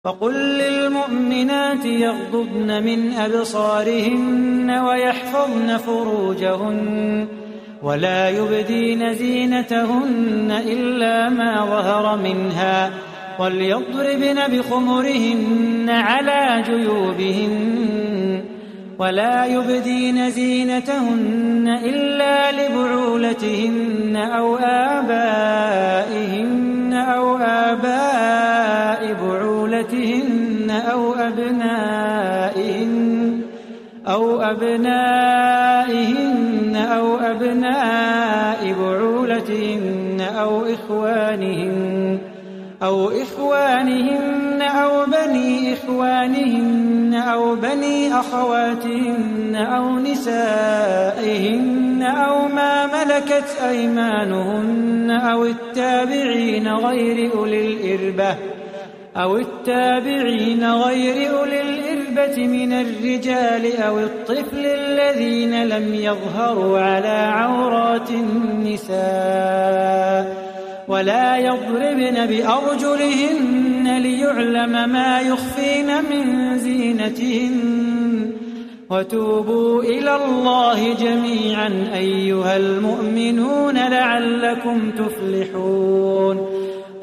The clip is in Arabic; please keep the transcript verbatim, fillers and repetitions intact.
وقل للمؤمنات يغضضن من أبصارهن ويحفظن فروجهن ولا يبدين زينتهن إلا ما ظهر منها وليضربن بخمرهن على جيوبهن ولا يبدين زينتهن إلا لبعولتهن أو آبائهن أو آباء بعولتهن أو أبنائهن أو أبنائهن أو أبناء بعولتهن أو إخوانهن أو إخوانهن أو بني إخوانهن أو بني أخواتهن أو نسائهن أو ما ملكت أيمانهن أو التابعين غير أولي الإربة أو التابعين غير أولي الإربة من الرجال أو الطفل الذين لم يظهروا على عورات النساء ولا يضربن بأرجلهن ليعلم ما يخفين من زينتهن وتوبوا إلى الله جميعا أيها المؤمنون لعلكم تفلحون